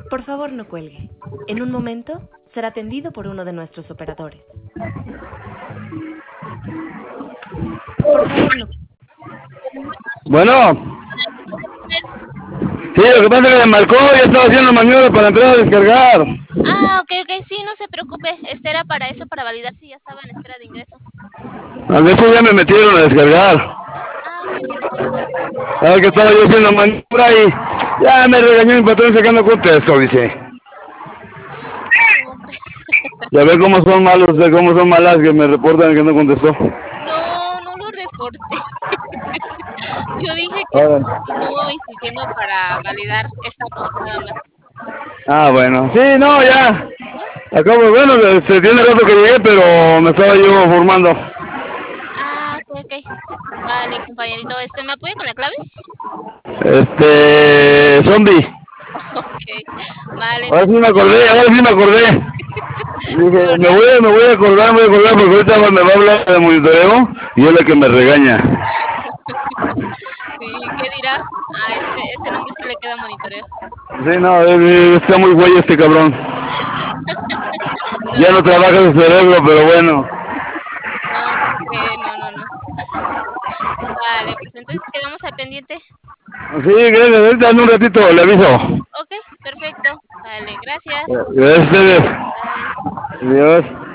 Por favor, no cuelgue. En un momento será atendido por uno de nuestros operadores. Por favor, no. Bueno, sí, lo que pasa es que me marcó y estaba haciendo maniobra para entrar a descargar. Ah, ok, sí, no se preocupe. Era para eso, para validar si ya estaba en espera de ingreso. A veces ya me metieron a descargar. Ah, ok, perfecto. Ahora que estaba yo haciendo maniobra y ya me regañó mi patrón sacando contesto, dice. Hombre. Ya ve cómo son malos, ve cómo son malas que me reportan que no contestó. No, no lo reporté. Yo dije que Ahora. estuvo insistiendo para validar estatus nada más. Ah, bueno. Sí, no, ya. ¿Ya? Acabo, bueno, se tiene rato que llegué, pero me estaba yo formando. Ah, ok. Vale, compañerito. ¿Me apoya con la clave? Zombie. Ok. Vale, Ahora sí entonces... me acordé, ahora sí me acordé. Dije, ¿Verdad? me voy a acordar porque ahorita me va a hablar de monitoreo y es la que me regaña. Sí, ¿qué dirá? Ah, ese nombre sí le queda monitoreo. Sí, no, está muy güey este cabrón. No, Ya no trabaja su cerebro, pero bueno. no, no. Vale, pues entonces quedamos al pendiente. Sí, gracias, ahorita en un ratito le aviso. Ok, perfecto. Vale, gracias. Gracias a ustedes. Bye. Adiós.